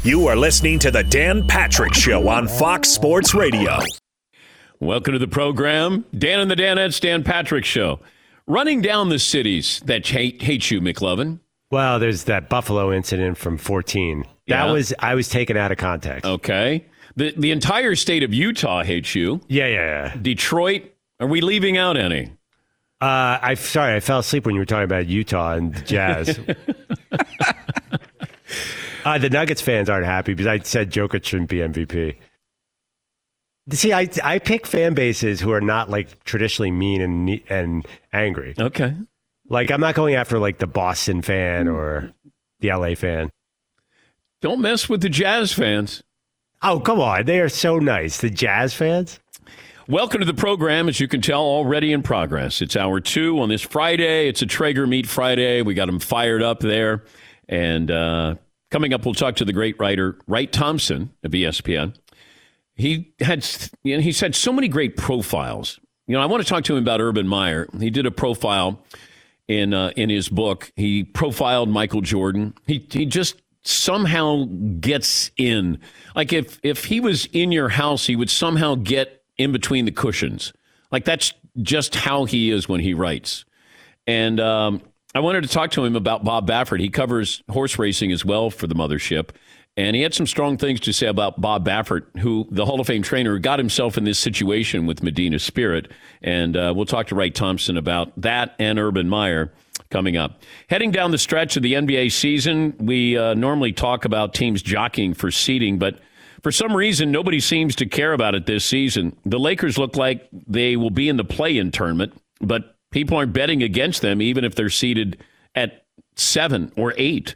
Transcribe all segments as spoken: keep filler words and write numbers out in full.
You are listening to the Dan Patrick Show on Fox Sports Radio. Welcome to the program. Dan and the Danettes, Dan Patrick Show. Running down the cities that hate, hate you, McLovin. Well, there's that Buffalo incident from fourteen. That Yeah. was, I was taken out of context. Okay. The the entire state of Utah hates you. Yeah, yeah, yeah. Detroit, are we leaving out any? Uh, I sorry, I fell asleep when you were talking about Utah and the Jazz. uh, the Nuggets fans aren't happy because I said Jokic shouldn't be M V P. See, I I pick fan bases who are not like traditionally mean and and angry. Okay. Like I'm not going after like the Boston fan or the L A fan. Don't mess with the Jazz fans. Oh, come on. They are so nice. The Jazz fans? Welcome to the program. As you can tell, already in progress. It's hour two on this Friday. It's a Traeger Meat Friday. We got them fired up there. And uh, coming up, we'll talk to the great writer, Wright Thompson of E S P N. He had, you know, he's had so many great profiles. You know, I want to talk to him about Urban Meyer. He did a profile in uh, in his book. He profiled Michael Jordan. He he just somehow gets in. Like if if he was in your house, he would somehow get in between the cushions. Like that's just how he is when he writes. And um, I wanted to talk to him about Bob Baffert. He covers horse racing as well for the mothership. And he had some strong things to say about Bob Baffert, who the Hall of Fame trainer who got himself in this situation with Medina Spirit. And uh, we'll talk to Wright Thompson about that and Urban Meyer coming up. Heading down the stretch of the N B A season, we uh, normally talk about teams jockeying for seeding, but for some reason, nobody seems to care about it this season. The Lakers look like they will be in the play-in tournament, but people aren't betting against them, even if they're seeded at seven or eight.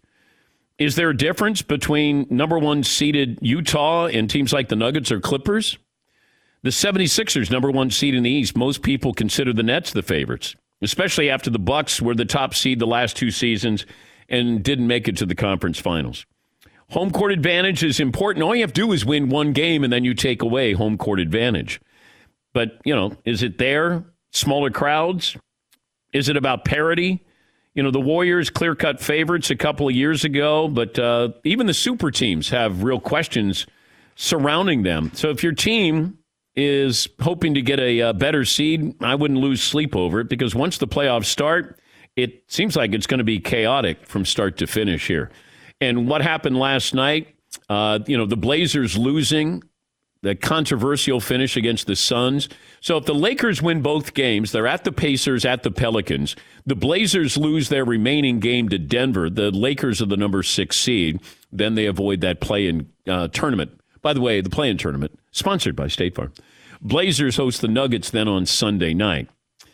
Is there a difference between number one seeded Utah and teams like the Nuggets or Clippers? The seventy-sixers, number one seed in the East, most people consider the Nets the favorites, especially after the Bucks were the top seed the last two seasons and didn't make it to the conference finals. Home court advantage is important. All you have to do is win one game, and then you take away home court advantage. But, you know, is it there? Smaller crowds? Is it about parity? You know, the Warriors clear-cut favorites a couple of years ago, but uh, even the super teams have real questions surrounding them. So if your team is hoping to get a, a better seed, I wouldn't lose sleep over it, because once the playoffs start, it seems like it's going to be chaotic from start to finish here. And what happened last night, uh, you know, the Blazers losing, the controversial finish against the Suns. So if the Lakers win both games, they're at the Pacers, at the Pelicans. The Blazers lose their remaining game to Denver. The Lakers are the number six seed. Then they avoid that play-in uh, tournament. By the way, the play-in tournament, sponsored by State Farm. Blazers host the Nuggets then on Sunday night.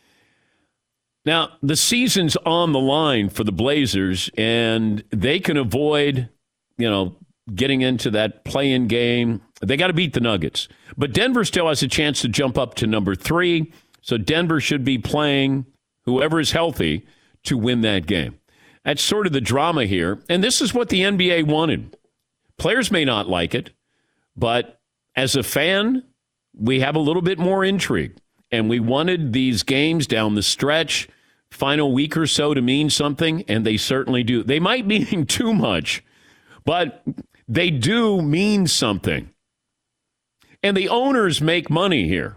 Now, the season's on the line for the Blazers, and they can avoid, you know, getting into that play-in game. They got to beat the Nuggets. But Denver still has a chance to jump up to number three, so Denver should be playing whoever is healthy to win that game. That's sort of the drama here, and this is what the N B A wanted. Players may not like it, but as a fan, we have a little bit more intrigue, and we wanted these games down the stretch, final week or so, to mean something, and they certainly do. They might mean too much, but they do mean something. And the owners make money here.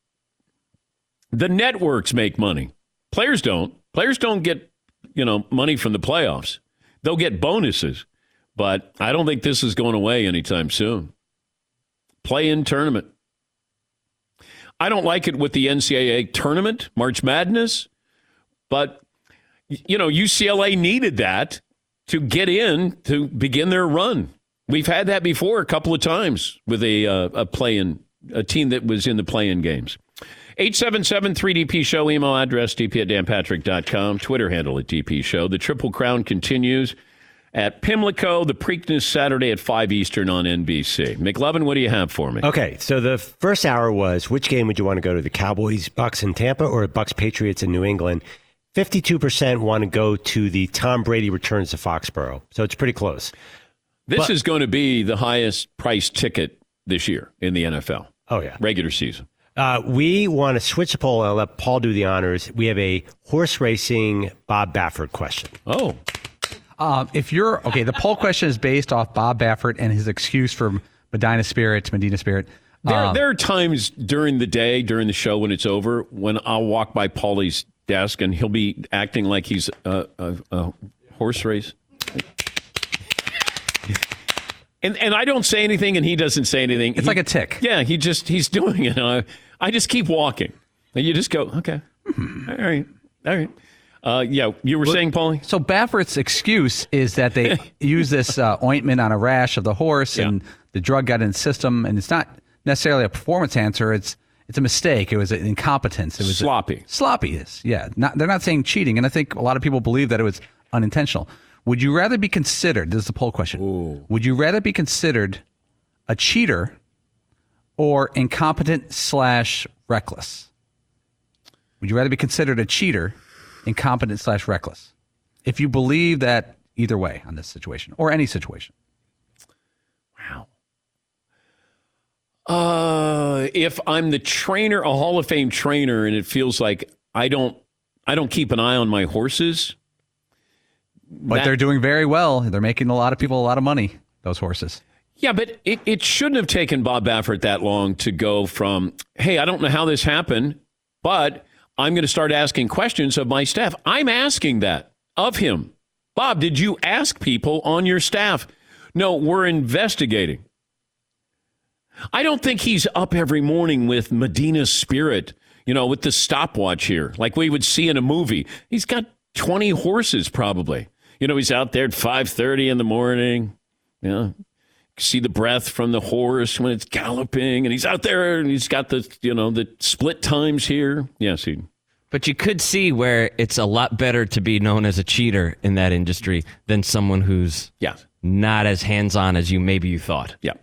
The networks make money. Players don't. Players don't get, you know, money from the playoffs. They'll get bonuses, but I don't think this is going away anytime soon. Play-in tournament. I don't like it with the N C double A tournament, March Madness, but, you know, U C L A needed that to get in to begin their run. We've had that before a couple of times with a uh, a play-in, a team that was in the play-in games. eight seven seven three D P Show, email address d p at dan patrick dot com, Twitter handle at D P Show. The Triple Crown continues at Pimlico, the Preakness Saturday at five Eastern on N B C. McLovin, what do you have for me? Okay, so the first hour was, which game would you want to go to, the Cowboys, Bucks in Tampa, or Bucks, Patriots in New England? fifty-two percent want to go to the Tom Brady returns to Foxborough, so it's pretty close. This but, is going to be the highest priced ticket this year in the N F L. Oh, yeah. Regular season. Uh, we want to switch the poll and I'll let Paul do the honors. We have a horse racing Bob Baffert question. Oh. Um, if you're okay, the poll question is based off Bob Baffert and his excuse for Medina Spirit, Medina Spirit. There, Um, there are times during the day, during the show when it's over, when I'll walk by Paulie's desk and he'll be acting like he's a, a, a horse race. And and I don't say anything and he doesn't say anything. It's he, like a tick. Yeah, he just, he's doing it. I, I just keep walking. And you just go, okay. Mm-hmm. All right. All right. Uh, yeah, you were saying, Paulie? So Baffert's excuse is that they use this uh, ointment on a rash of the horse Yeah. and the drug got in the system, and it's not necessarily a performance answer. It's it's a mistake. It was an incompetence. It was Sloppy. A, sloppiness. Yeah. Not, they're not saying cheating, and I think a lot of people believe that it was unintentional. Would you rather be considered, this is the poll question, Ooh. would you rather be considered a cheater or incompetent slash reckless? Would you rather be considered a cheater, incompetent slash reckless? If you believe that either way on this situation or any situation. Wow. Uh, if I'm the trainer, a Hall of Fame trainer, and it feels like I don't, I don't keep an eye on my horses. But that, they're doing very well. They're making a lot of people a lot of money, those horses. Yeah, but it, it shouldn't have taken Bob Baffert that long to go from, hey, I don't know how this happened, but I'm going to start asking questions of my staff. I'm asking that of him. Bob, did you ask people on your staff? No, we're investigating. I don't think he's up every morning with Medina Spirit, you know, with the stopwatch here, like we would see in a movie. He's got twenty horses probably. You know, he's out there at five thirty in the morning, you know, see the breath from the horse when it's galloping, and he's out there and he's got the, you know, the split times here. Yes, he. But you could see where it's a lot better to be known as a cheater in that industry than someone who's yeah. not as hands-on as you maybe you thought. Yeah.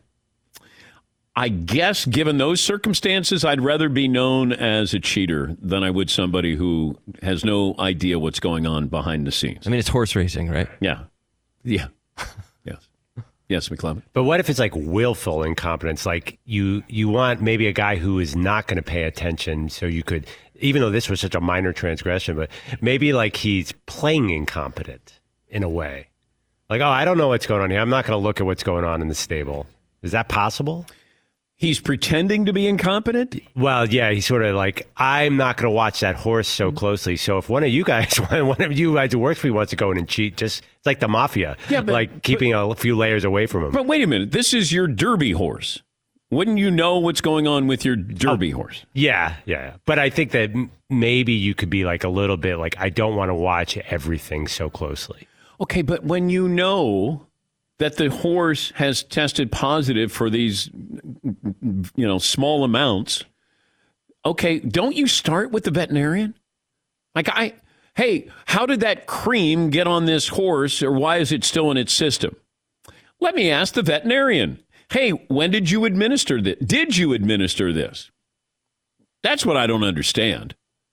I guess given those circumstances, I'd rather be known as a cheater than I would somebody who has no idea what's going on behind the scenes. I mean, it's horse racing, right? Yeah. Yeah. Yes. Yes, McClellan. But what if it's like willful incompetence? Like you, you want maybe a guy who is not going to pay attention, so you could, even though this was such a minor transgression, but maybe like he's playing incompetent in a way. Like, oh, I don't know what's going on here. I'm not going to look at what's going on in the stable. Is that possible? He's pretending to be incompetent? Well, yeah, he's sort of like, I'm not going to watch that horse so closely. So if one of you guys, one of you guys who works for me wants to go in and cheat, just it's like the mafia, yeah, but, like keeping but, a few layers away from him. But wait a minute, this is your Derby horse. Wouldn't you know what's going on with your Derby oh, horse? Yeah, yeah. But I think that maybe you could be like a little bit like, I don't want to watch everything so closely. Okay, but when you know that the horse has tested positive for these, you know, small amounts, okay, don't you start with the veterinarian? Like, I, hey, how did that cream get on this horse, or why is it still in its system? Let me ask the veterinarian. Hey, when did you administer this? Did you administer this? That's what I don't understand.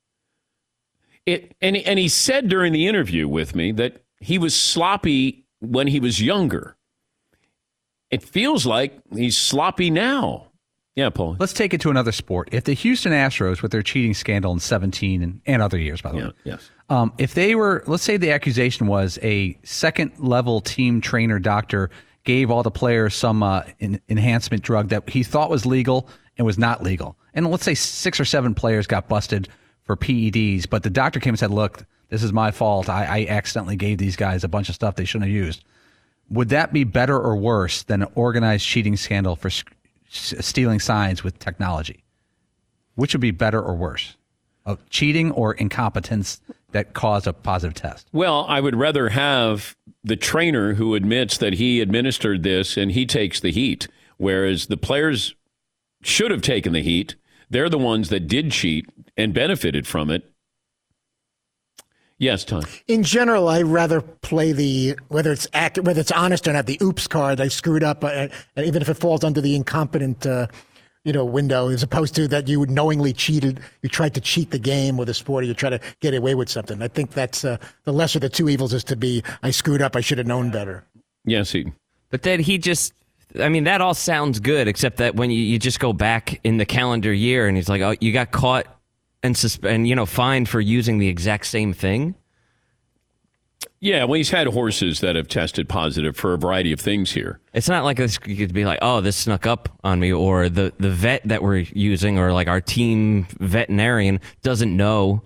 It and and he said during the interview with me that he was sloppy when he was younger. It feels like he's sloppy now. Yeah, Paul. Let's take it to another sport. If the Houston Astros, with their cheating scandal in seventeen and, and other years, by the yeah, way, yes. um, if they were, let's say the accusation was a second-level team trainer doctor gave all the players some uh, in, enhancement drug that he thought was legal and was not legal. And let's say six or seven players got busted for P E Ds, but the doctor came and said, look, this is my fault. I, I accidentally gave these guys a bunch of stuff they shouldn't have used. Would that be better or worse than an organized cheating scandal for sc- stealing signs with technology? Which would be better or worse? Of cheating or incompetence that caused a positive test? Well, I would rather have the trainer who admits that he administered this and he takes the heat, whereas the players should have taken the heat. They're the ones that did cheat and benefited from it. Yes, Tom. In general, I rather play the whether it's act, whether it's honest or not, the oops card. I screwed up, uh, even if it falls under the incompetent, uh, you know, window, as opposed to that you knowingly cheated. You tried to cheat the game or the sport, or you try to get away with something. I think that's uh, the lesser of the two evils is to be, I screwed up. I should have known better. Yes, he. But then he just, I mean, that all sounds good, except that when you, you just go back in the calendar year and he's like, oh, you got caught and susp- and you know fined for using the exact same thing. Yeah, well, he's had horses that have tested positive for a variety of things here. It's not like this, you could be like, oh, this snuck up on me, or the, the vet that we're using, or like our team veterinarian doesn't know.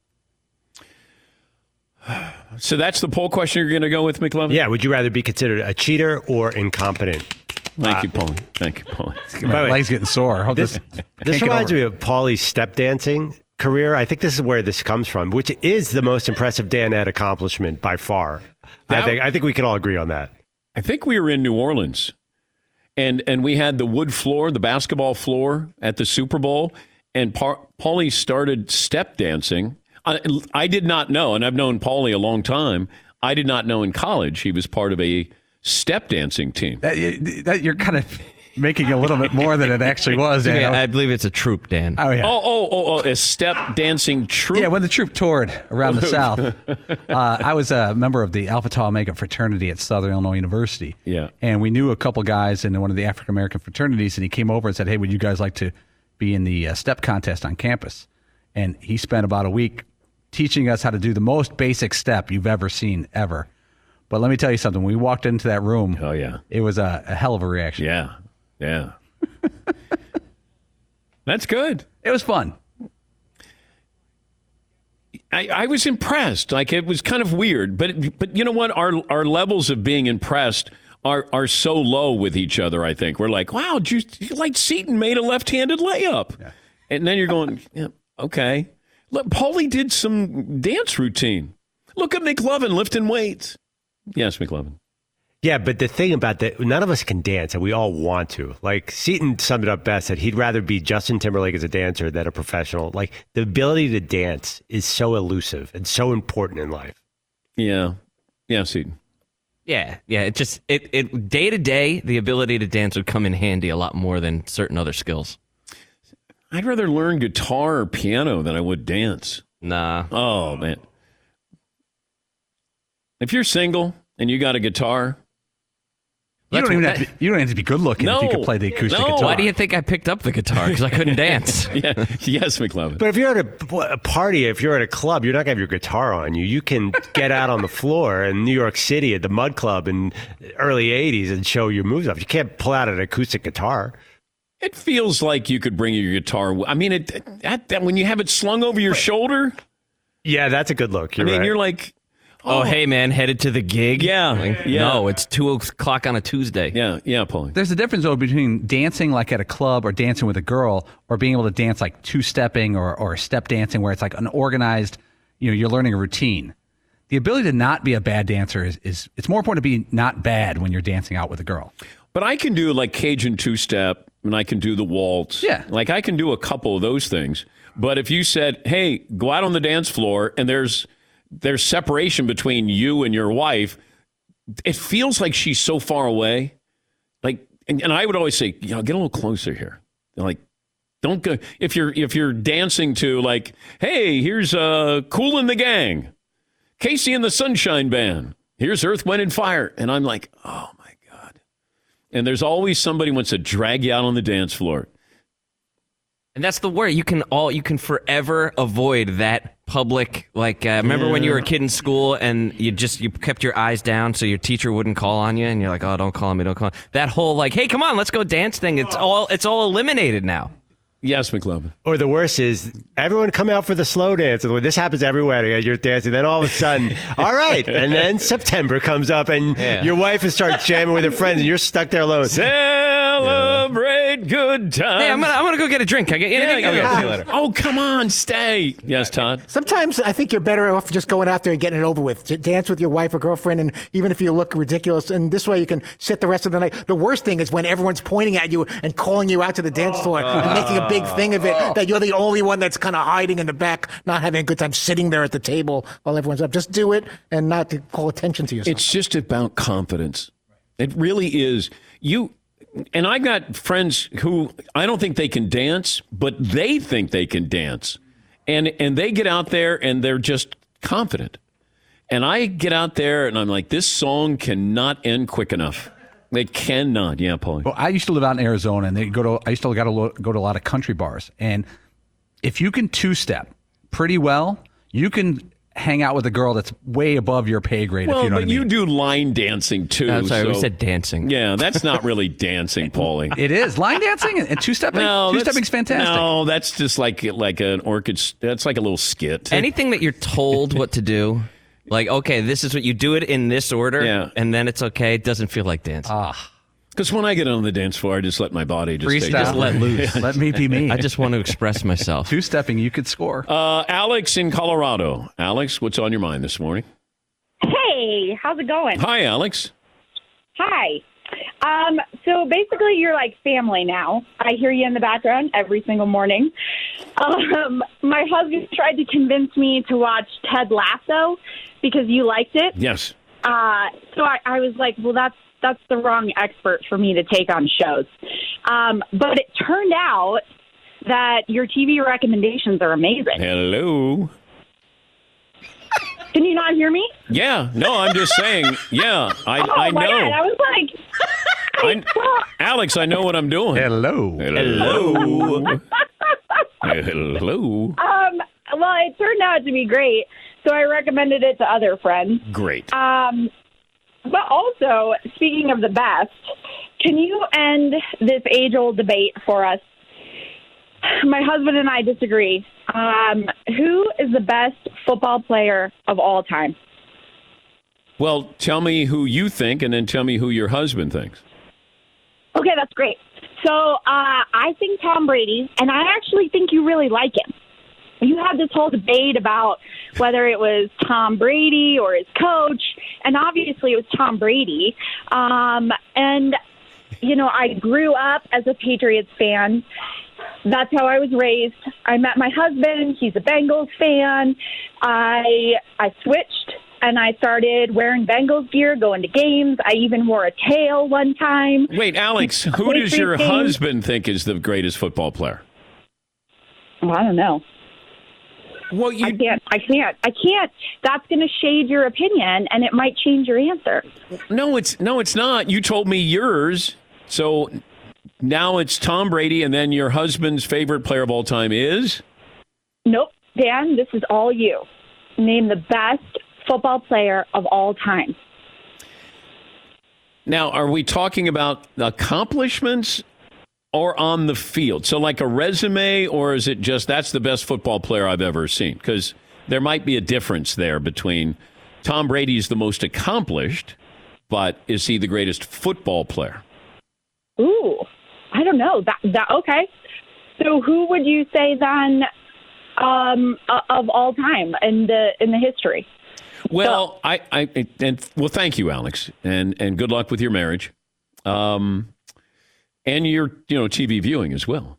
So that's the poll question you're going to go with, McLovin? Yeah, would you rather be considered a cheater or incompetent? Thank Uh, you, Paul. Thank you, Paul. My leg's getting sore. Hope This, this, this can't get reminds over me it. of Paulie's step dancing career. I think this is where this comes from, which is the most impressive Danette accomplishment by far. I That- think I think we can all agree on that. I think we were in New Orleans, and and we had the wood floor, the basketball floor at the Super Bowl, and pa- Paulie started step dancing. I, I did not know, and I've known Paulie a long time. I did not know in college he was part of a step dancing team. That, that, you're kind of making a little bit more than it actually was. Yeah, Dan. I believe it's a troop, Dan. oh, yeah. Oh, oh, oh, oh, a step dancing troupe. Yeah, when the troop toured around the South, uh, I was a member of the Alpha Tau Omega fraternity at Southern Illinois University. Yeah. And we knew a couple guys in one of the African American fraternities, and he came over and said, hey, would you guys like to be in the uh, step contest on campus? And he spent about a week teaching us how to do the most basic step you've ever seen, ever. But let me tell you something. When we walked into that room, Oh, yeah. it was a, a hell of a reaction. Yeah, yeah. That's good. It was fun. I, I was impressed. Like, it was kind of weird, but but you know what? Our our levels of being impressed are are so low with each other. I think we're like, wow, did you, like Seton made a left-handed layup, yeah. And then you're going, yeah, okay. Look, Paulie did some dance routine. Look at McLovin lifting weights. Yes, McLovin. Yeah, but the thing about that, none of us can dance, and we all want to. Like, Seton summed it up best that he'd rather be Justin Timberlake as a dancer than a professional. Like, the ability to dance is so elusive and so important in life. Yeah, yeah, Seton. Yeah, yeah. It just it it day to day, the ability to dance would come in handy a lot more than certain other skills. I'd rather learn guitar or piano than I would dance. Nah. Oh, man. If you're single and you got a guitar, You That's don't even what- have to, you don't have to be good looking if you No. could play the acoustic No. guitar. Why do you think I picked up the guitar? Because I couldn't dance. yeah, yes, McLovin. But if you're at a, a party, if you're at a club, you're not going to have your guitar on you. You can get out on the floor in New York City at the Mud Club in early eighties and show your moves off. You can't pull out an acoustic guitar. It feels like you could bring your guitar. I mean, it at, that, when you have it slung over your shoulder, Yeah, that's a good look. You're I mean, right. you're like, Oh, hey, man, headed to the gig? Yeah, Like, yeah. No, it's two o'clock on a Tuesday. yeah, yeah, Paulie. There's a difference though between dancing like at a club or dancing with a girl, or being able to dance like two stepping or or step dancing where it's like an organized, you know, you're learning a routine. The ability to not be a bad dancer is, is it's more important to be not bad when you're dancing out with a girl. But I can do like Cajun two-step, and I can do the waltz. Yeah. Like I can do a couple of those things. But if you said, hey, go out on the dance floor, and there's there's separation between you and your wife, it feels like she's so far away. Like, and, and I would always say, you know, get a little closer here. Like, don't go if you're if you're dancing to like, hey, here's uh Kool and the Gang, Casey and the Sunshine Band. Here's Earth, Wind and Fire, and I'm like, oh my God. And there's always somebody who wants to drag you out on the dance floor. And that's the worry. You can all you can forever avoid that public. Like, uh, remember when you were a kid in school and you just you kept your eyes down so your teacher wouldn't call on you, and you're like, oh, don't call on me, don't call on. That whole like, hey, come on, let's go dance thing. It's all it's all eliminated now. Yes, McLovin. Or the worst is, everyone come out for the slow dance. This happens every wedding. You're dancing, then all of a sudden, all right. And then September comes up, and Yeah. your wife has started jamming with her friends, and you're stuck there alone. Celebrate good times. Hey, I'm gonna I'm gonna go get a drink. I get Yeah, anything? yeah, Okay, yeah. see you later. Oh, come on, stay. Yes, Todd. Sometimes I think you're better off just going out there and getting it over with. J- Dance with your wife or girlfriend, and even if you look ridiculous, and this way you can sit the rest of the night. The worst thing is when everyone's pointing at you and calling you out to the dance floor and making a big thing of it, that you're the only one that's kind of hiding in the back, not having a good time sitting there at the table while everyone's up. Just do it and not to call attention to yourself. It's just about confidence. It really is. You and I got friends who I don't think they can dance, but they think they can dance. And and they get out there and they're just confident. And I get out there and I'm like, this song cannot end quick enough. They cannot. Yeah, Paulie. Well, I used to live out in Arizona, and they go to. I used to go to go to a lot of country bars, and if you can two step pretty well, you can hang out with a girl that's way above your pay grade. Well, if you know but what I mean. you do line dancing too. I'm sorry, we so- said dancing. Yeah, that's not really dancing, Paulie. It is line dancing and two stepping. No, two that's- stepping's fantastic. No, that's just like like an orchid. That's like a little skit. Anything that you're told what to do, like, okay, this is what you do it in this order, Yeah. and then it's okay, it doesn't feel like dancing. Because when I get on the dance floor, I just let my body just take Freestyle. just Just let loose. Let me be me. I just want to express myself. two stepping. You could score. Uh, Alex in Colorado. Alex, what's on your mind this morning? Hey, how's it going? Hi, Alex. Hi. Um, so basically, you're like family now. I hear you in the background every single morning. Um, my husband tried to convince me to watch Ted Lasso because you liked it. Yes. Uh, so I, I was like, well, that's that's the wrong expert for me to take on shows. Um, but it turned out that your T V recommendations are amazing. Hello. Can you not hear me? Yeah. No, I'm just saying. Yeah, I Oh I my know. God, I was like, I- well, Alex, I know what I'm doing. Hello. Hello. Hello. Um, well, it turned out to be great, so I recommended it to other friends. Great. Um, but also, speaking of the best, can you end this age-old debate for us? My husband and I disagree. Um, who is the best football player of all time? Well, tell me who you think, and then tell me who your husband thinks. Okay, that's great. So uh, I think Tom Brady, and I actually think you really like him. You had this whole debate about whether it was Tom Brady or his coach, and obviously it was Tom Brady. Um, and, you know, I grew up as a Patriots fan. That's how I was raised. I met my husband. He's a Bengals fan. I I switched, and I started wearing Bengals gear, going to games. I even wore a tail one time. Wait, Alex, who does your husband think is the greatest football player? Well, I don't know. Well, I you can't. I can't. I can't. That's going to shade your opinion, and it might change your answer. no, it's no, it's not. You told me yours, so now it's Tom Brady, and then your husband's favorite player of all time is. Nope, Dan. This is all you. Name the best football player of all time. Now, are we talking about accomplishments or on the field? So like a resume, or is it just that's the best football player I've ever seen? Because there might be a difference there between Tom Brady's the most accomplished, but is he the greatest football player? Ooh, I don't know. That that okay. So who would you say then um, of all time in the in the history? Well, I, I and well, thank you, Alex, and and good luck with your marriage, um, and your you know T V viewing as well.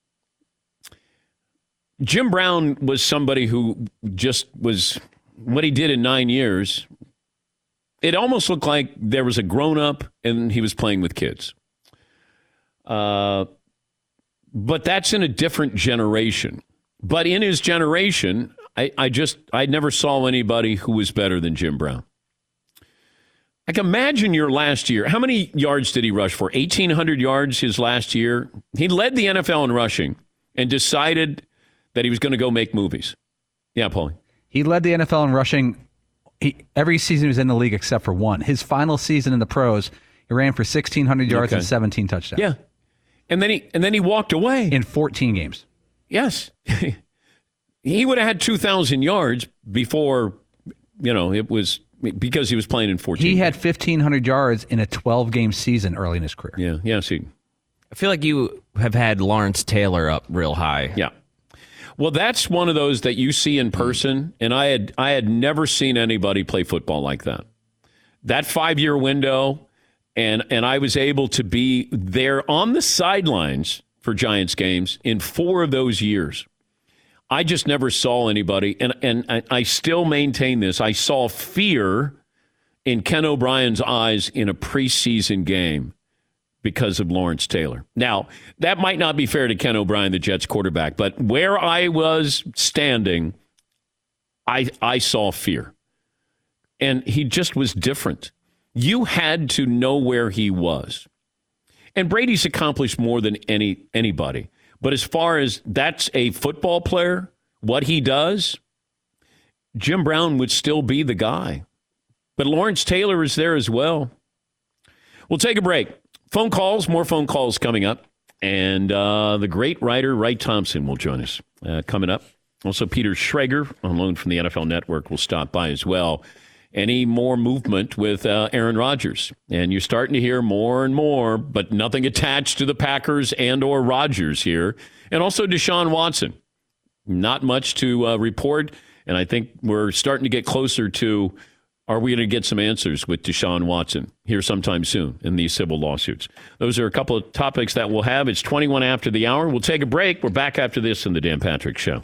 Jim Brown was somebody who just was what he did in nine years. It almost looked like there was a grown up and he was playing with kids. Uh, but that's in a different generation. But in his generation, I, I just, I never saw anybody who was better than Jim Brown. Like, imagine your last year. How many yards did he rush for? eighteen hundred yards his last year. He led the N F L in rushing and decided that he was going to go make movies. Yeah, Paulie. He led the N F L in rushing he, every season he was in the league except for one. His final season in the pros, he ran for sixteen hundred yards Okay. and seventeen touchdowns. Yeah. And then he and then he walked away. In fourteen games. Yes. He would have had two thousand yards before, you know, it was because he was playing in fourteen. He had fifteen hundred yards in a twelve-game season early in his career. Yeah, yeah, see. I feel like you have had Lawrence Taylor up real high. Yeah. Well, that's one of those that you see in person, and I had I had never seen anybody play football like that. That five-year window, and and I was able to be there on the sidelines for Giants games in four of those years. I just never saw anybody, and and I still maintain this. I saw fear in Ken O'Brien's eyes in a preseason game because of Lawrence Taylor. Now, that might not be fair to Ken O'Brien, the Jets quarterback, but where I was standing, I I saw fear. And he just was different. You had to know where he was. And Brady's accomplished more than any anybody. But as far as that's a football player, what he does, Jim Brown would still be the guy. But Lawrence Taylor is there as well. We'll take a break. Phone calls, more phone calls coming up. And uh, the great writer, Wright Thompson, will join us uh, coming up. Also, Peter Schrager, on loan from the N F L Network, will stop by as well. Any more movement with uh, Aaron Rodgers? And you're starting to hear more and more, but nothing attached to the Packers and or Rodgers here. And also Deshaun Watson. Not much to uh, report. And I think we're starting to get closer to, are we going to get some answers with Deshaun Watson here sometime soon in these civil lawsuits? Those are a couple of topics that we'll have. It's twenty-one after the hour. We'll take a break. We're back after this in the Dan Patrick Show.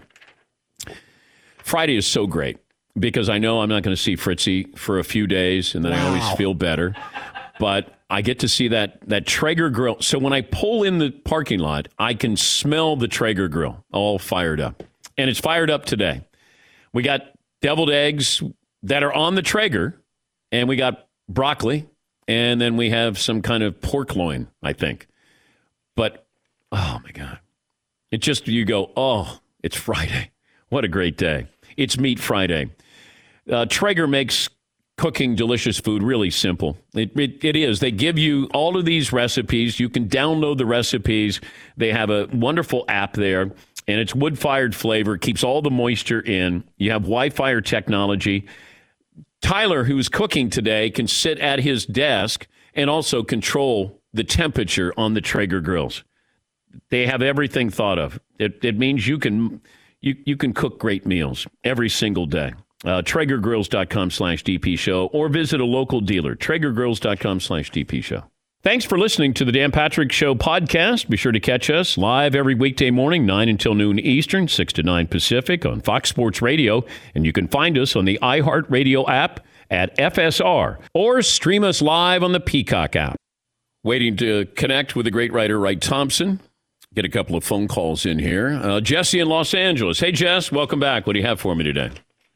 Friday is so great because I know I'm not going to see Fritzy for a few days, and then wow. I always feel better. But I get to see that that Traeger grill. So when I pull in the parking lot, I can smell the Traeger grill all fired up. And it's fired up today. We got deviled eggs that are on the Traeger, and we got broccoli, and then we have some kind of pork loin, I think. But, oh, my God. It just, you go, oh, it's Friday. What a great day. It's Meat Friday. Uh, Traeger makes cooking delicious food really simple. It, it, it is. They give you all of these recipes. You can download the recipes. They have a wonderful app there, and it's wood-fired flavor. Keeps all the moisture in. You have Wi-Fi technology. Tyler, who's cooking today, can sit at his desk and also control the temperature on the Traeger grills. They have everything thought of. It, it means you can you you can cook great meals every single day. Uh, TraegerGrills.com slash DP show or visit a local dealer. TraegerGrills.com slash DP show. Thanks for listening to the Dan Patrick Show podcast. Be sure to catch us live every weekday morning, nine until noon Eastern, six to nine Pacific on Fox Sports Radio. And you can find us on the iHeartRadio app at F S R or stream us live on the Peacock app. Waiting to connect with the great writer, Wright Thompson. Get a couple of phone calls in here. Uh, Jesse in Los Angeles. Hey, Jess, welcome back. What do you have for me today?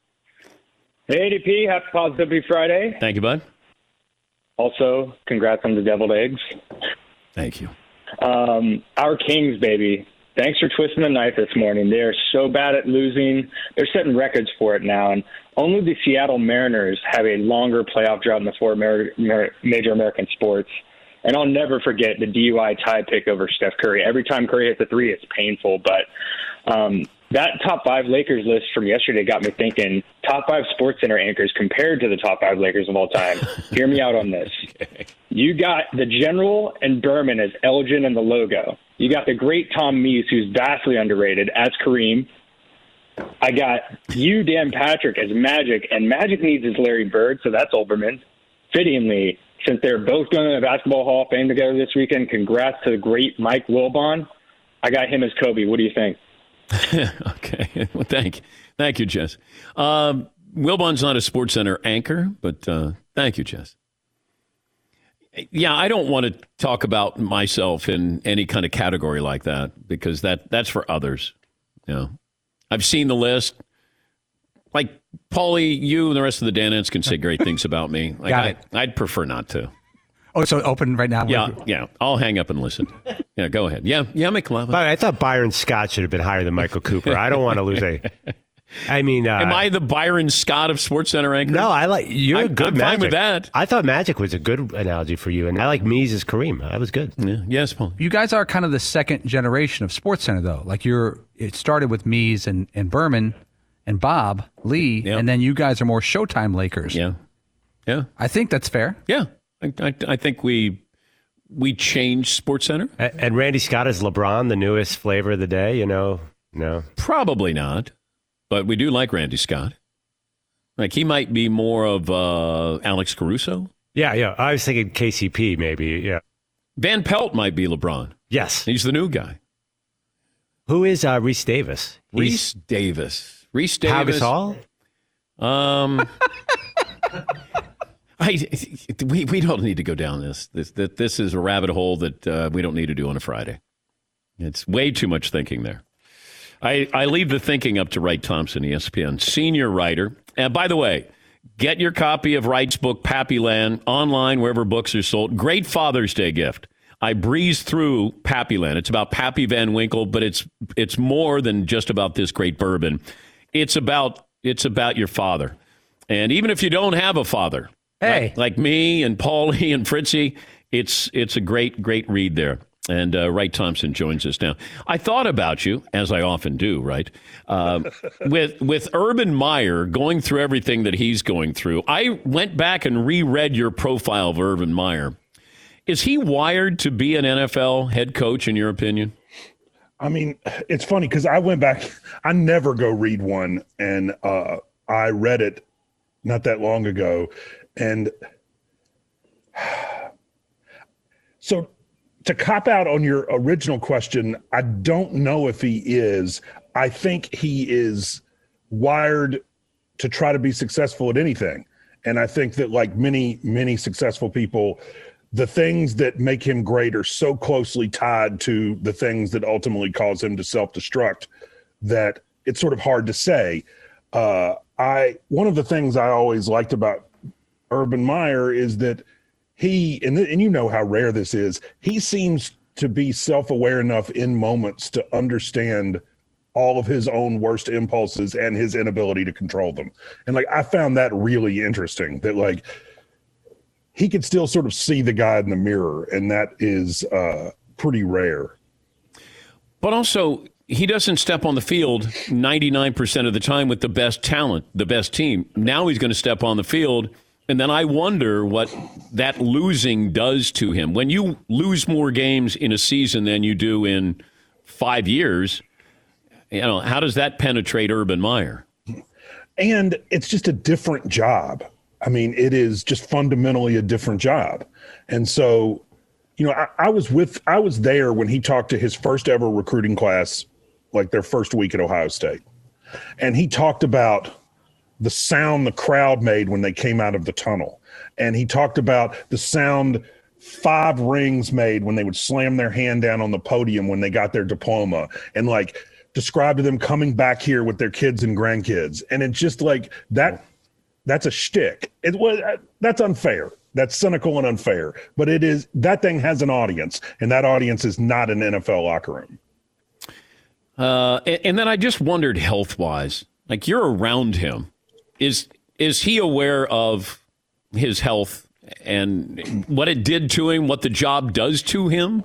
Hey, D P. Happy Positivity Friday. Thank you, bud. Also, congrats on the deviled eggs. Thank you. Um, our Kings, baby. Thanks for twisting the knife this morning. They are so bad at losing. They're setting records for it now. And only the Seattle Mariners have a longer playoff drought in the four major American sports. And I'll never forget the D U I tie pick over Steph Curry. Every time Curry hits a three, it's painful. But um, that top five Lakers list from yesterday got me thinking, top five SportsCenter anchors compared to the top five Lakers of all time. Hear me out on this. Okay. You got the General and Berman as Elgin and the logo. You got the great Tom Meese, who's vastly underrated, as Kareem. I got you, Dan Patrick, as Magic, and Magic needs his Larry Bird, so that's Olbermann. Fittingly, since they're both going to the Basketball Hall of Fame together this weekend, congrats to the great Mike Wilbon. I got him as Kobe. What do you think? Okay. Well, thank you. Thank you, Jess. Um, Wilbon's not a SportsCenter anchor, but uh, thank you, Jess. Yeah, I don't want to talk about myself in any kind of category like that because that that's for others. You know, I've seen the list. Like, Paulie, you and the rest of the Danettes can say great things about me. Like, Got it. I, I'd prefer not to. Oh, so open right now? Yeah, yeah. I'll hang up and listen. Yeah, go ahead. Yeah, yeah, McLovin. But I thought Byron Scott should have been higher than Michael Cooper. I don't want to lose a. I mean, uh, am I the Byron Scott of SportsCenter anchor? No, I like you're I, a good. I'm Magic. fine with that. I thought Magic was a good analogy for you, and I like Meese as Kareem. That was good. Yeah. Yes, Paul. You guys are kind of the second generation of SportsCenter, though. Like you're, it started with Meese and, and Berman and Bob Lee, yep. And then you guys are more Showtime Lakers. Yeah, yeah. I think that's fair. Yeah, I, I, I think we we changed SportsCenter. And, and Randy Scott is LeBron, the newest flavor of the day. You know, no, probably not. But we do like Randy Scott. Like, he might be more of uh, Alex Caruso. Yeah, yeah. I was thinking K C P maybe, yeah. Van Pelt might be LeBron. Yes. He's the new guy. Who is uh, Reese Davis? Reese Davis. Reese Davis. Pau Gasol? Um, I, we, we don't need to go down this. This, that this is a rabbit hole that uh, we don't need to do on a Friday. It's way too much thinking there. I, I leave the thinking up to Wright Thompson, E S P N senior writer. And by the way, get your copy of Wright's book, Pappyland, online, wherever books are sold. Great Father's Day gift. I breezed through Pappyland. It's about Pappy Van Winkle, but it's it's more than just about this great bourbon. It's about it's about your father. And even if you don't have a father, Hey. like, like me and Paulie and Fritzy, it's it's a great, great read there. And uh, Wright Thompson joins us now. I thought about you, as I often do, right? Uh, with with Urban Meyer going through everything that he's going through, I went back and reread your profile of Urban Meyer. Is he wired to be an N F L head coach, in your opinion? I mean, it's funny because I went back. I never go read one, and uh, I read it not that long ago. And so to cop out on your original question, I don't know if he is. I think he is wired to try to be successful at anything. And I think that, like many, many successful people, the things that make him great are so closely tied to the things that ultimately cause him to self-destruct that it's sort of hard to say. Uh, I one of the things I always liked about Urban Meyer is that he, and, and you know how rare this is, he seems to be self-aware enough in moments to understand all of his own worst impulses and his inability to control them. And like, I found that really interesting, that like he could still sort of see the guy in the mirror, and that is uh, pretty rare. But also, he doesn't step on the field ninety-nine percent of the time with the best talent, the best team. Now he's going to step on the field, and then I wonder what that losing does to him. When you lose more games in a season than you do in five years, you know, how does that penetrate Urban Meyer? And it's just a different job. I mean, it is just fundamentally a different job. And so, you know, I, I was with, I was there when he talked to his first ever recruiting class, like their first week at Ohio State. And he talked about the sound the crowd made when they came out of the tunnel. And he talked about the sound five rings made when they would slam their hand down on the podium when they got their diploma, and like described to them coming back here with their kids and grandkids. And it's just like that. That's a shtick. It was that's unfair. That's cynical and unfair. But it is, that thing has an audience, and that audience is not an N F L locker room. Uh, and, and then I just wondered, health wise, like you're around him, is is he aware of his health and what it did to him, what the job does to him?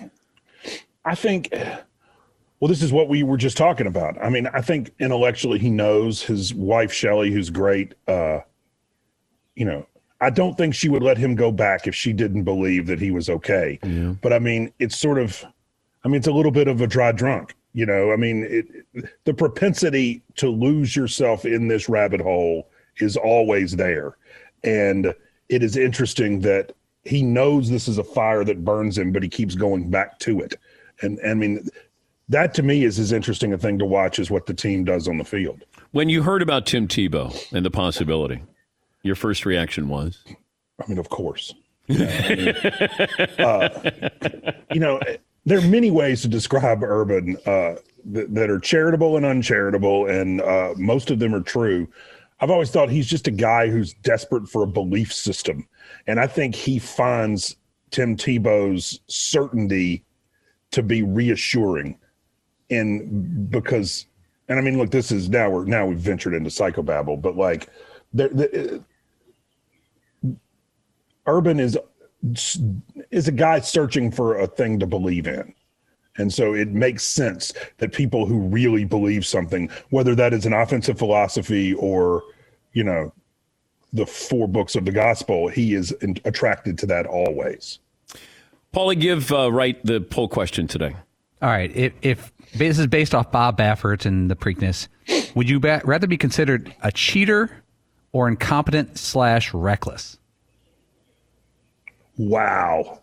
I think. Well, this is what we were just talking about. I mean, I think intellectually he knows. His wife, Shelly, who's great, uh, you know, I don't think she would let him go back if she didn't believe that he was okay. Yeah. But, I mean, it's sort of – I mean, it's a little bit of a dry drunk, you know. I mean, it, the propensity to lose yourself in this rabbit hole is always there. And it is interesting that he knows this is a fire that burns him, but he keeps going back to it. And, I mean – that, to me, is as interesting a thing to watch as what the team does on the field. When you heard about Tim Tebow and the possibility, your first reaction was? I mean, of course. Yeah, I mean, uh, you know, there are many ways to describe Urban uh, th- that are charitable and uncharitable, and uh, most of them are true. I've always thought he's just a guy who's desperate for a belief system. And I think he finds Tim Tebow's certainty to be reassuring. And because, and I mean, look, this is now we're now we've ventured into psychobabble, but like, the, the, uh, Urban is is a guy searching for a thing to believe in, and so it makes sense that people who really believe something, whether that is an offensive philosophy or, you know, the four books of the gospel, he is in, attracted to that always. Paulie, give uh, Wright the poll question today. All right. If, if this is based off Bob Baffert and the Preakness, would you ba- rather be considered a cheater or incompetent slash reckless? Wow.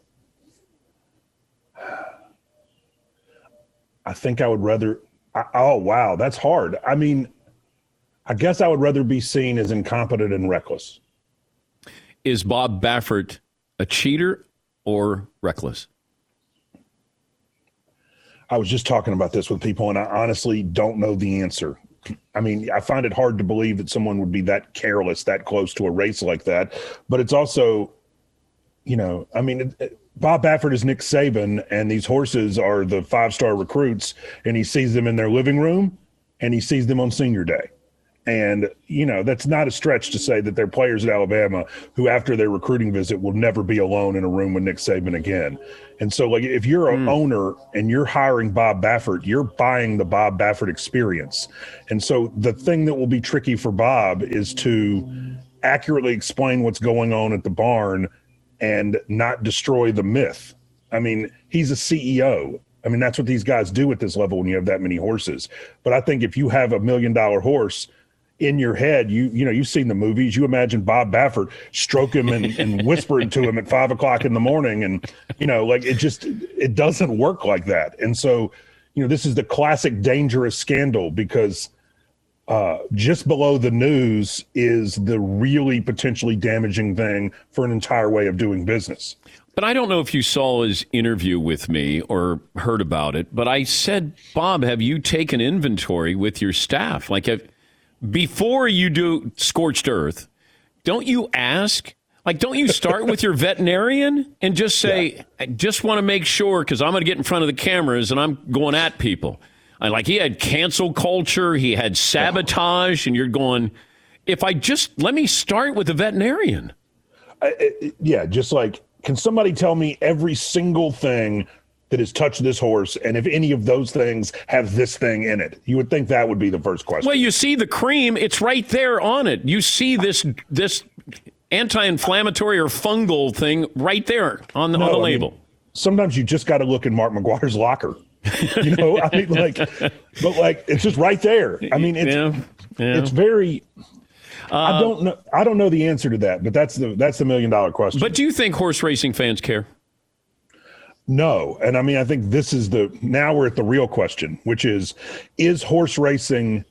I think I would rather. I, oh, wow. That's hard. I mean, I guess I would rather be seen as incompetent and reckless. Is Bob Baffert a cheater or reckless? I was just talking about this with people, and I honestly don't know the answer. I mean, I find it hard to believe that someone would be that careless, that close to a race like that. But it's also, you know, I mean, it, it, Bob Baffert is Nick Saban, and these horses are the five-star recruits, and he sees them in their living room, and he sees them on senior day. And, you know, that's not a stretch to say that there are players at Alabama who, after their recruiting visit, will never be alone in a room with Nick Saban again. And so, like, if you're an mm. owner and you're hiring Bob Baffert, you're buying the Bob Baffert experience. And so the thing that will be tricky for Bob is to accurately explain what's going on at the barn and not destroy the myth. I mean, he's a C E O. I mean, that's what these guys do at this level when you have that many horses. But I think if you have a million dollar horse in your head, you you know, you've seen the movies. You imagine Bob Baffert stroke him and, and whispering to him at five o'clock in the morning. And, you know, like it just it doesn't work like that. And so, you know, this is the classic dangerous scandal because uh, just below the news is the really potentially damaging thing for an entire way of doing business. But I don't know if you saw his interview with me or heard about it, but I said, Bob, have you taken inventory with your staff? Like, have, before you do scorched earth, don't you ask? Like, don't you start with your veterinarian and just say, yeah. I just want to make sure because I'm going to get in front of the cameras and I'm going at people. I, like, he had cancel culture, he had sabotage, and you're going, if I just, let me start with the veterinarian. I, it, yeah, just like, can somebody tell me every single thing that has touched this horse, and if any of those things have this thing in it? You would think that would be the first question. Well, you see the cream, it's right there on it. You see this this anti-inflammatory or fungal thing right there on the, no, on the label. I mean, sometimes you just got to look in Mark McGuire's locker. You know, I mean, like, but like, it's just right there. I mean, it's yeah, yeah. it's very. Uh, I don't know. I don't know the answer to that, but that's the that's the million dollar question. But do you think horse racing fans care? No. And I mean, I think this is the, now we're at the real question, which is, is horse racing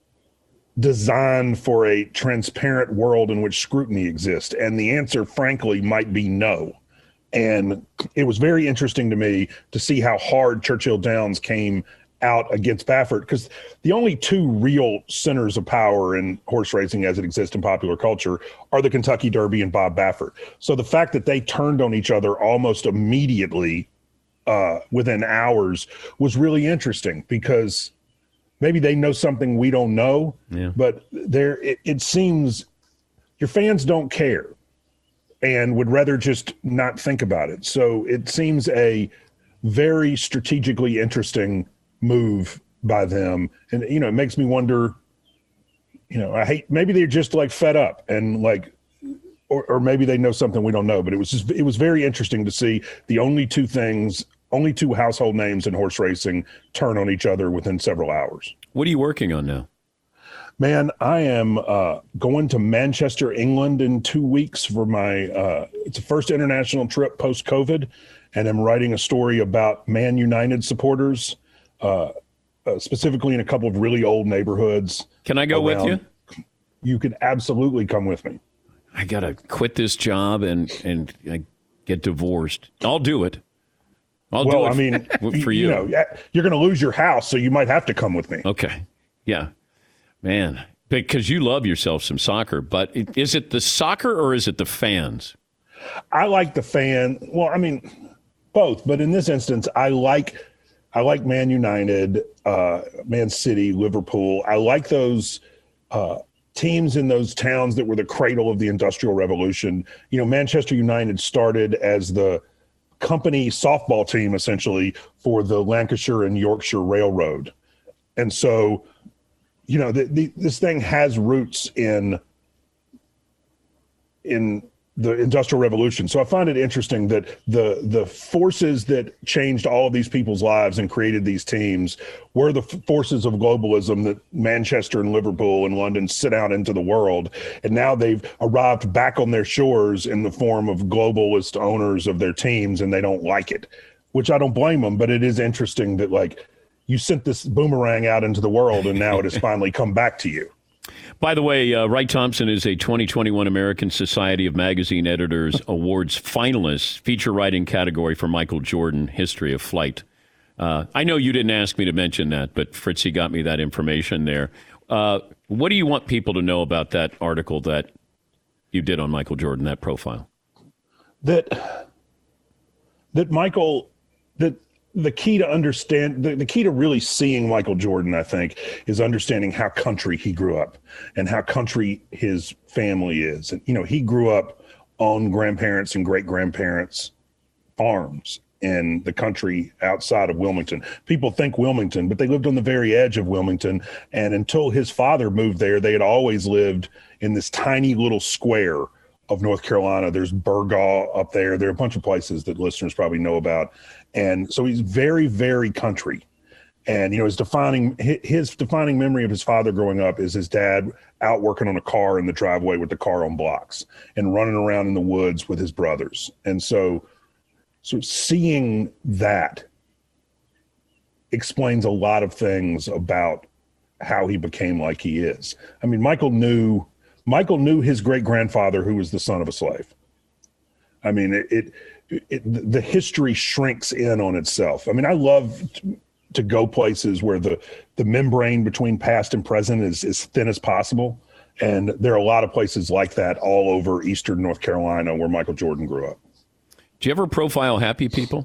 designed for a transparent world in which scrutiny exists? And the answer, frankly, might be no. And it was very interesting to me to see how hard Churchill Downs came out against Baffert, because the only two real centers of power in horse racing as it exists in popular culture are the Kentucky Derby and Bob Baffert. So the fact that they turned on each other almost immediately uh, within hours was really interesting, because maybe they know something we don't know, yeah. but there it, it seems your fans don't care and would rather just not think about it. So it seems a very strategically interesting move by them. And, you know, it makes me wonder, you know, I hate, maybe they're just like fed up and like, or, or maybe they know something we don't know, but it was just, it was very interesting to see the only two things, only two household names in horse racing turn on each other within several hours. What are you working on now? Man, I am uh, going to Manchester, England in two weeks for my, uh, it's a first international trip post-COVID, and I'm writing a story about Man United supporters, uh, uh, specifically in a couple of really old neighborhoods. Can I go around. with you? You can absolutely come with me. I got to quit this job and, and I get divorced. I'll do it. I'll well, do it I mean, for, for you. You know, you're going to lose your house, so you might have to come with me. Okay. Yeah. Man, because you love yourself some soccer, but is it the soccer or is it the fans? I like the fan. Well, I mean, both. But in this instance, I like I like Man United, uh, Man City, Liverpool. I like those uh, teams in those towns that were the cradle of the Industrial Revolution. You know, Manchester United started as the company softball team, essentially, for the Lancashire and Yorkshire Railroad. And so, you know, the, the, this thing has roots in in the Industrial Revolution. So I find it interesting that the the forces that changed all of these people's lives and created these teams were the f- forces of globalism that Manchester and Liverpool and London sent out into the world. And now they've arrived back on their shores in the form of globalist owners of their teams, and they don't like it, which I don't blame them. But it is interesting that, like, you sent this boomerang out into the world, and now it has finally come back to you. By the way, uh, Wright Thompson is a twenty twenty-one American Society of Magazine Editors Awards finalist, feature writing category for Michael Jordan, History of Flight. Uh, I know you didn't ask me to mention that, but Fritzy got me that information there. Uh, what do you want people to know about that article that you did on Michael Jordan, that profile? That that Michael, that the key to understand the, the key to really seeing Michael Jordan, I think, is understanding how country he grew up and how country his family is. And, you know, he grew up on grandparents and great grandparents' farms in the country outside of Wilmington. People think Wilmington, but they lived on the very edge of Wilmington. And until his father moved there, they had always lived in this tiny little square of North Carolina. There's Burgaw up there. There are a bunch of places that listeners probably know about. And so he's very, very country. And, you know, his defining his defining memory of his father growing up is his dad out working on a car in the driveway with the car on blocks and running around in the woods with his brothers. And so, so seeing that explains a lot of things about how he became like he is. I mean, Michael knew Michael knew his great grandfather, who was the son of a slave. I mean, it, it It, the history shrinks in on itself. I mean, I love to, to go places where the, the membrane between past and present is as thin as possible. And there are a lot of places like that all over eastern North Carolina where Michael Jordan grew up. Do you ever profile happy people?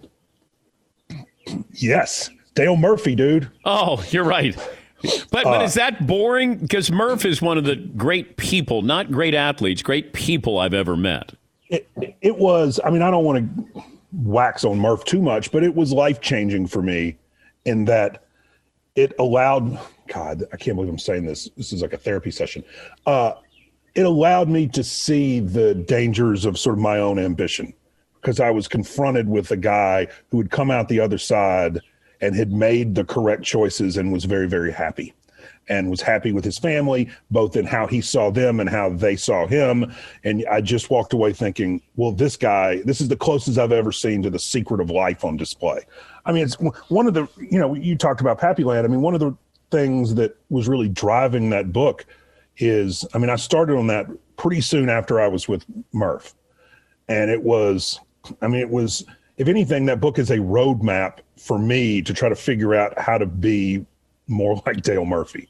Yes. Dale Murphy, dude. Oh, you're right. But, but uh, is that boring? Because Murph is one of the great people, not great athletes, great people I've ever met. It, it was, I mean, I don't want to wax on Murph too much, but it was life-changing for me in that it allowed, God, I can't believe I'm saying this. This is like a therapy session. Uh, it allowed me to see the dangers of sort of my own ambition, because I was confronted with a guy who had come out the other side and had made the correct choices and was very, very happy. And was happy with his family, both in how he saw them and how they saw him. And I just walked away thinking, well, this guy, this is the closest I've ever seen to the secret of life on display. I mean, it's one of the, you know, you talked about Pappyland. I mean, one of the things that was really driving that book is, I mean, I started on that pretty soon after I was with Murph. And it was, I mean, it was, if anything, that book is a roadmap for me to try to figure out how to be more like Dale Murphy.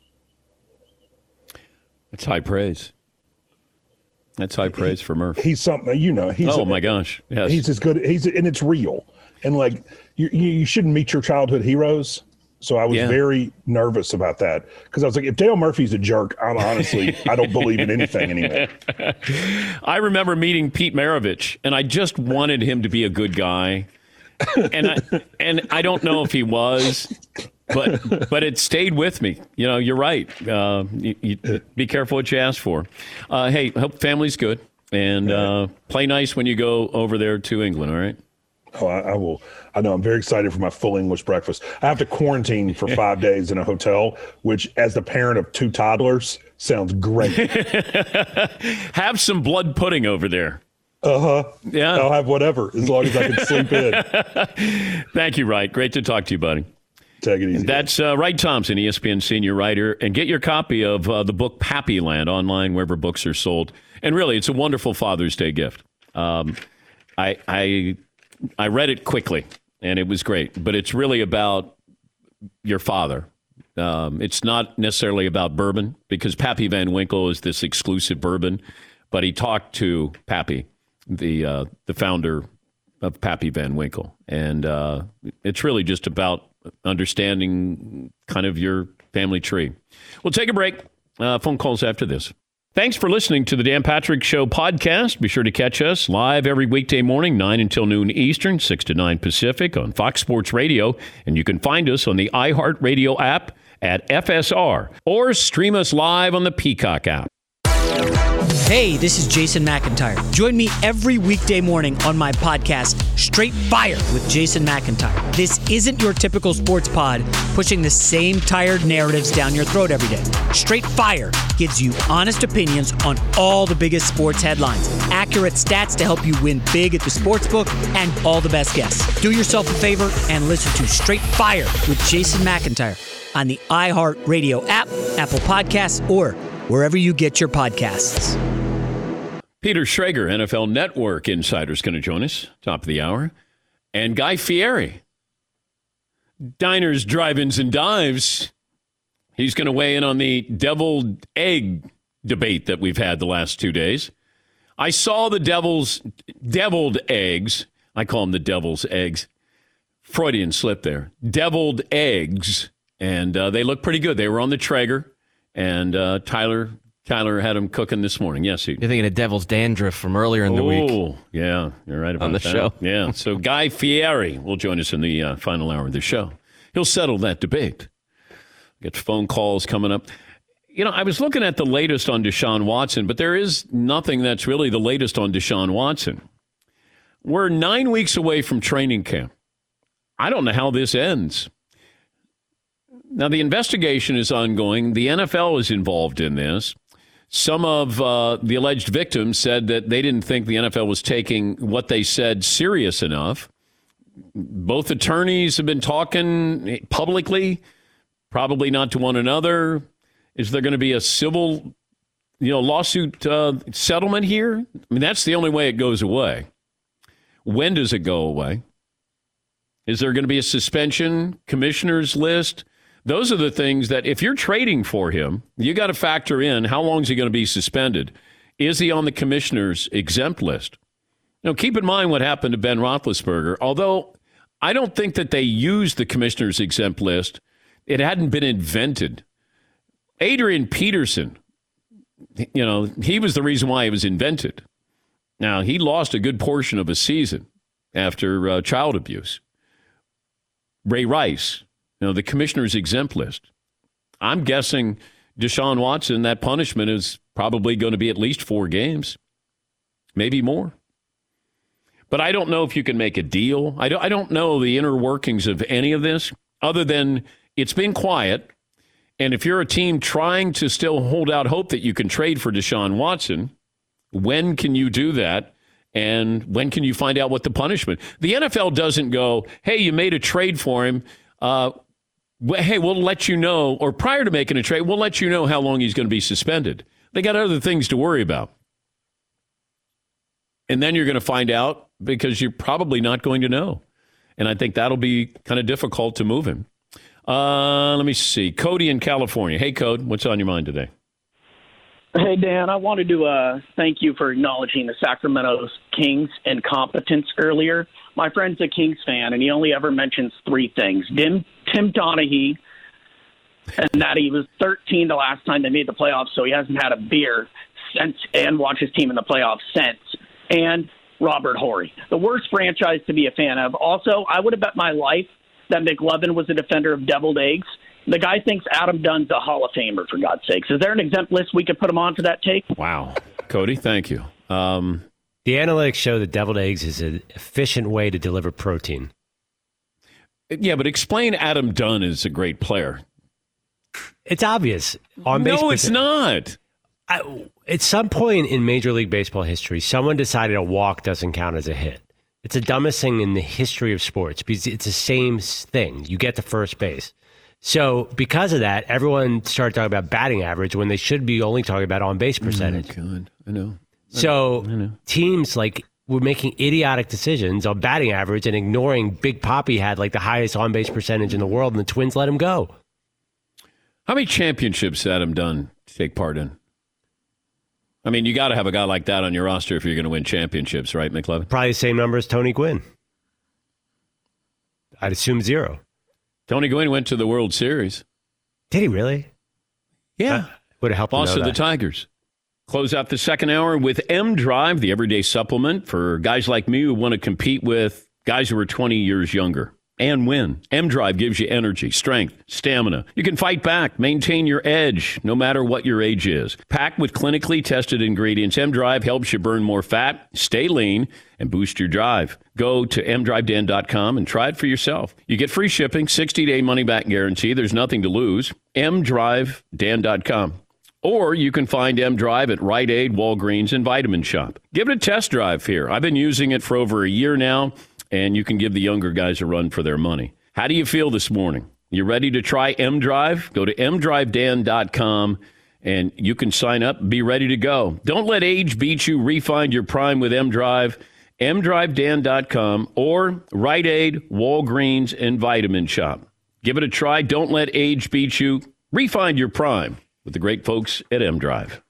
That's high praise. That's high praise he, for Murph. He's something, you know. He's oh a, my gosh! Yes, he's as good. He's and it's real. And like you, you shouldn't meet your childhood heroes. So I was yeah. very nervous about that because I was like, if Dale Murphy's a jerk, I'm honestly I don't believe in anything anymore. I remember meeting Pete Maravich, and I just wanted him to be a good guy, and I and I don't know if he was. But but it stayed with me. You know, you're right. Uh, you, you, be careful what you ask for. Uh, hey, hope family's good. And uh, play nice when you go over there to England, all right? Oh, I, I will. I know. I'm very excited for my full English breakfast. I have to quarantine for five days in a hotel, which, as the parent of two toddlers, sounds great. Have some blood pudding over there. Uh-huh. Yeah. I'll have whatever, as long as I can sleep in. Thank you, Wright. Great to talk to you, buddy. Take it easy. That's uh, Wright Thompson, E S P N senior writer. And get your copy of uh, the book Pappyland online, wherever books are sold. And really, it's a wonderful Father's Day gift. Um, I, I, I read it quickly, and it was great. But it's really about your father. Um, it's not necessarily about bourbon, because Pappy Van Winkle is this exclusive bourbon. But he talked to Pappy, the uh, the founder of Pappy Van Winkle. And uh, it's really just about understanding kind of your family tree. We'll take a break. Uh, phone calls after this. Thanks for listening to the Dan Patrick Show podcast. Be sure to catch us live every weekday morning, nine until noon Eastern, six to nine Pacific on Fox Sports Radio. And you can find us on the iHeartRadio app at F S R or stream us live on the Peacock app. Hey, this is Jason McIntyre. Join me every weekday morning on my podcast, Straight Fire with Jason McIntyre. This isn't your typical sports pod pushing the same tired narratives down your throat every day. Straight Fire gives you honest opinions on all the biggest sports headlines, accurate stats to help you win big at the sportsbook, and all the best guests. Do yourself a favor and listen to Straight Fire with Jason McIntyre on the iHeartRadio app, Apple Podcasts, or wherever you get your podcasts. Peter Schrager, N F L Network insider, is going to join us, top of the hour. And Guy Fieri, Diners, Drive-Ins, and Dives. He's going to weigh in on the deviled egg debate that we've had the last two days. I saw the devil's deviled eggs. I call them the devil's eggs Freudian slip there. Deviled eggs, and uh, they look pretty good. They were on the Traeger, and uh, Tyler Tyler had them cooking this morning. Yes, he. You're thinking of Devil's Dandruff from earlier in the week. Oh, yeah, you're right about on the that. show. Yeah, so Guy Fieri will join us in the uh, final hour of the show. He'll settle that debate. Get phone calls coming up. You know, I was looking at the latest on Deshaun Watson, but there is nothing that's really the latest on Deshaun Watson. We're nine weeks away from training camp. I don't know how this ends. Now, the investigation is ongoing. The N F L is involved in this. Some of uh, the alleged victims said that they didn't think the N F L was taking what they said serious enough. Both attorneys have been talking publicly, probably not to one another. Is there going to be a civil, you know, lawsuit uh, settlement here? I mean, that's the only way it goes away. When does it go away? Is there going to be a suspension, commissioner's list? Those are the things that if you're trading for him, you got to factor in how long is he going to be suspended? Is he on the commissioner's exempt list? Now, keep in mind what happened to Ben Roethlisberger. Although I don't think that they used the commissioner's exempt list, it hadn't been invented. Adrian Peterson, you know, he was the reason why it was invented. Now, he lost a good portion of a season after uh, child abuse. Ray Rice, you know, the commissioner's exempt list. I'm guessing Deshaun Watson, that punishment is probably going to be at least four games, maybe more. But I don't know if you can make a deal. I don't, I don't know the inner workings of any of this, other than it's been quiet. And if you're a team trying to still hold out hope that you can trade for Deshaun Watson, when can you do that? And when can you find out what the punishment? The N F L doesn't go, hey, you made a trade for him. Uh, hey, we'll let you know, or prior to making a trade, we'll let you know how long he's going to be suspended. They got other things to worry about. And then you're going to find out because you're probably not going to know. And I think that'll be kind of difficult to move him. Uh, let me see. Cody in California. Hey, Code, what's on your mind today? Hey, Dan, I wanted to uh, thank you for acknowledging the Sacramento Kings' incompetence earlier. My friend's a Kings fan, and he only ever mentions three things. Tim, Tim Donaghy, and that he was thirteen the last time they made the playoffs, so he hasn't had a beer since and watched his team in the playoffs since. And Robert Horry, the worst franchise to be a fan of. Also, I would have bet my life that McLovin was a defender of deviled eggs. The guy thinks Adam Dunn's a Hall of Famer, for God's sakes. Is there an exempt list we could put him on for that take? Wow. Cody, thank you. Um, the analytics show that deviled eggs is an efficient way to deliver protein. Yeah, but explain Adam Dunn is a great player. It's obvious. On no, base it's not. I, at some point in Major League Baseball history, someone decided a walk doesn't count as a hit. It's the dumbest thing in the history of sports because it's the same thing. You get to first base. So because of that, everyone started talking about batting average when they should be only talking about on-base percentage. Oh, God. I know. I so know. I know. Teams like were making idiotic decisions on batting average and ignoring Big Papi had like the highest on-base percentage in the world, and the Twins let him go. How many championships Adam Dunn take part in? I mean, you got to have a guy like that on your roster if you're going to win championships, right, McLovin? Probably the same number as Tony Gwynn. I'd assume zero. Tony Gwynn went to the World Series. Did he really? Yeah. Uh, would have helped. Lost to the Tigers. Close out the second hour with M Drive, the everyday supplement for guys like me who want to compete with guys who are twenty years younger and win. M Drive gives you energy, strength, stamina. You can fight back, maintain your edge, no matter what your age is. Packed with clinically tested ingredients, M Drive helps you burn more fat, stay lean, and boost your drive. Go to m drive dan dot com and try it for yourself. You get free shipping, sixty-day money-back guarantee. There's nothing to lose. m drive dan dot com. Or you can find M Drive at Rite Aid, Walgreens, and Vitamin Shop. Give it a test drive here. I've been using it for over a year now, and you can give the younger guys a run for their money. How do you feel this morning? You ready to try M Drive? Go to m drive dan dot com, and you can sign up. Be ready to go. Don't let age beat you. Refine your prime with M Drive. m drive dan dot com or Rite Aid, Walgreens, and Vitamin Shop. Give it a try. Don't let age beat you. Refine your prime with the great folks at M Drive.